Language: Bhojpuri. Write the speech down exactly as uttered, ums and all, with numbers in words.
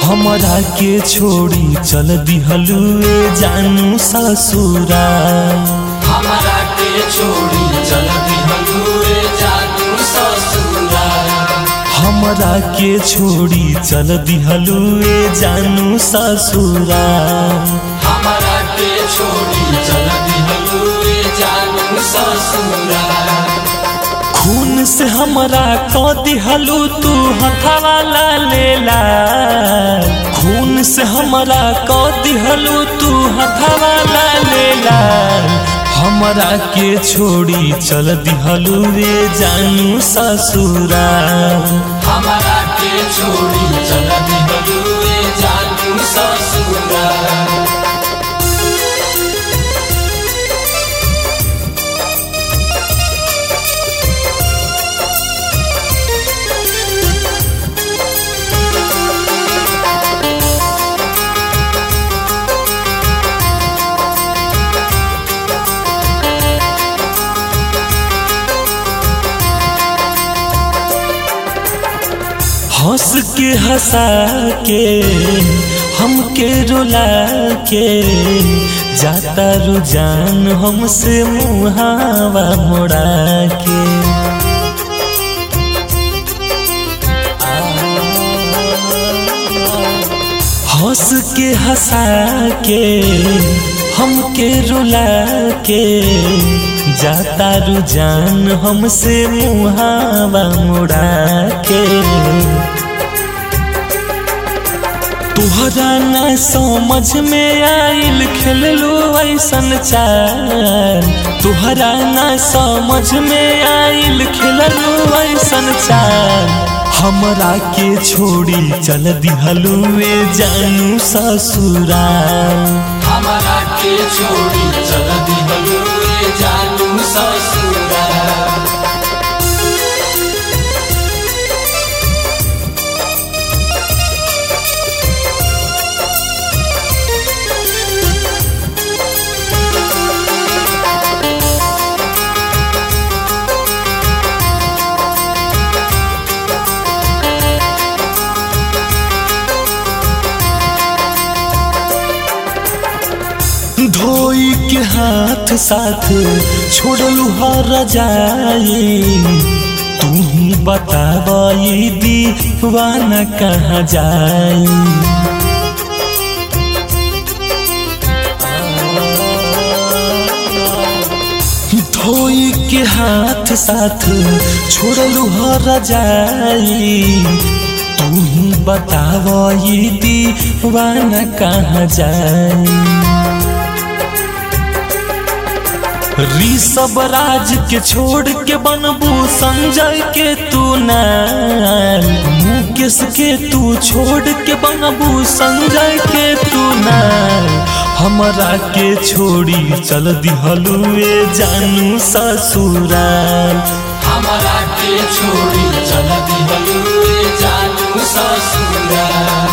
हमरा के छोड़ी चल दिहलू ए जानू ससुरा। हमरा के छोड़ी चल दिहलू ए जानू ससुरा। हमरा के छोड़ी चल दिहलू ए जानू ससुरा। हमरा के छोड़ी चल दिहलू ए जानू ससुरा। खून से हमरा क दिहलू तू हथवा ला लेला। खून से हमरा क दिहलू तू हथवा ला लेला। हमरा के छोड़ी चल दिहलू रे जानू ससुरा। हमरा के छोड़ी चल दिहलू ए जानू ससुरा। हंस के हंसा के हमके रुला के जाता रुझान हमसे मुहावा मोड़ा के। हंस के हंसा के हमके रुला के जाता रुझान हमसे मुहावा मोड़ा के। तुहरा न समझ में आइल खेललू ऐसन चाल। तुहरा न समझ में आइल खेललू ऐसन चाल। हमरा के छोड़ी चल दिहलू ए जानू ससुरा। हमरा के छोड़ी चल दिहलू ए जानू ससुरा। धोई के हाथ साथ छोड़लू हर जाई। तू ही बताबई दीवाना कहाँ जाई। धोई के हाथ साथ छोड़लू हर जाई। तू ही बताबई दीवाना कहाँ जाई। ऋषभ राज के छोड़ के बनबू संजय के तू नाल। मुकेश के तू छोड़ के बनबू संजय के तू नाल। हमरा के छोड़ी चल दिहलू ए जानू ससुराल। हमरा के छोड़ी चल दिहलू ए जानू ससुरा।